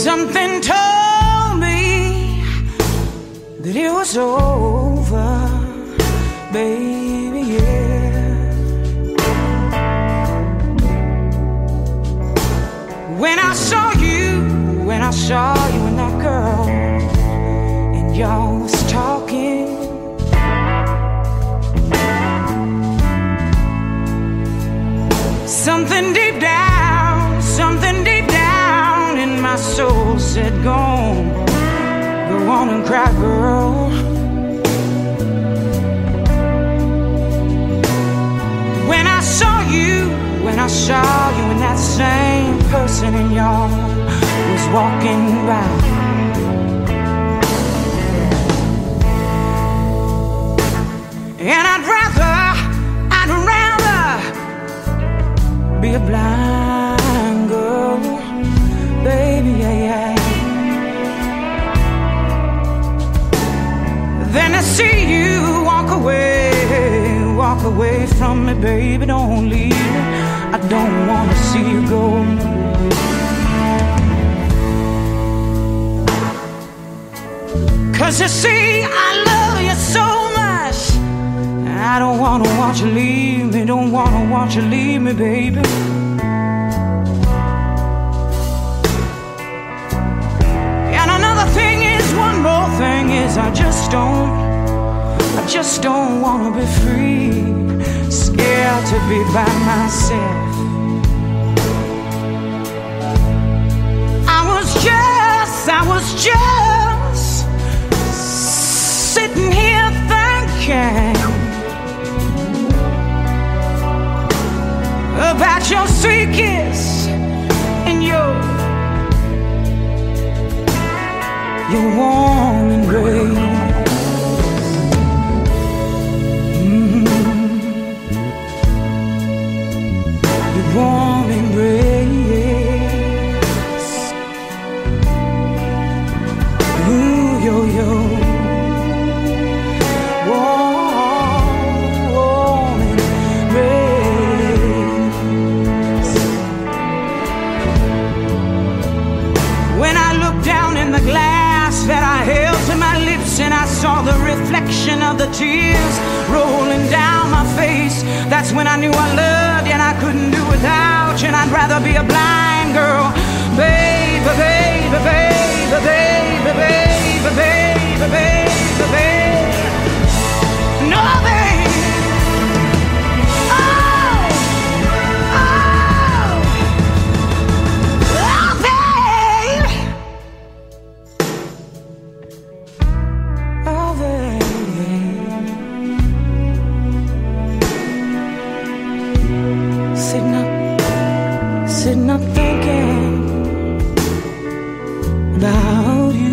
Something told me that it was over, baby, yeah. When I saw you and that girl, and y'all was talking, something deep down in my soul said, go on and cry, girl. When I saw you and that same person in y'all was walking by, and I'd rather be a blind girl, baby, yeah. Then I see you walk away from me, baby, don't leave me. I don't wanna see you go. Cause you see, I love you so much, I don't wanna watch you leave me, don't wanna watch you leave me, baby. And another thing is, one more thing is, I just don't wanna be free, scared to be by myself. I was just sitting here thinking about your sweet kiss and your warm embrace. Your warm embrace. Ooh, yo. Warm embrace. When I looked down in the glass that I held to my lips, and I saw the reflection of the tears rolling down my face, that's when I knew I loved you and I couldn't do without you, and I'd rather be a blind girl, baby, baby, baby, baby, baby, baby, baby, baby. No, baby. Sitting up thinking about you.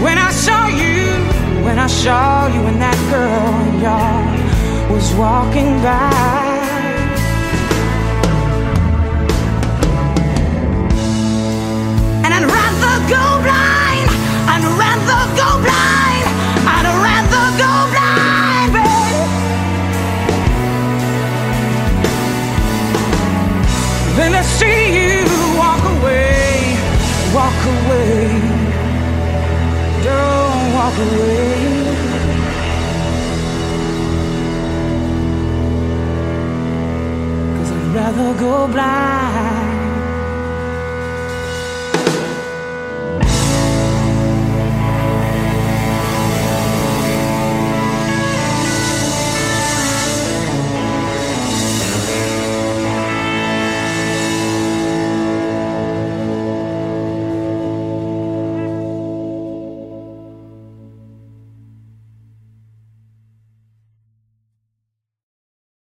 When I saw you and that girl and y'all was walking by. And I'd rather go blind, I'd rather go blind, I'd rather go blind, babe, than to see you walk away, walk away. Don't walk away. 'Cause I'd rather go blind.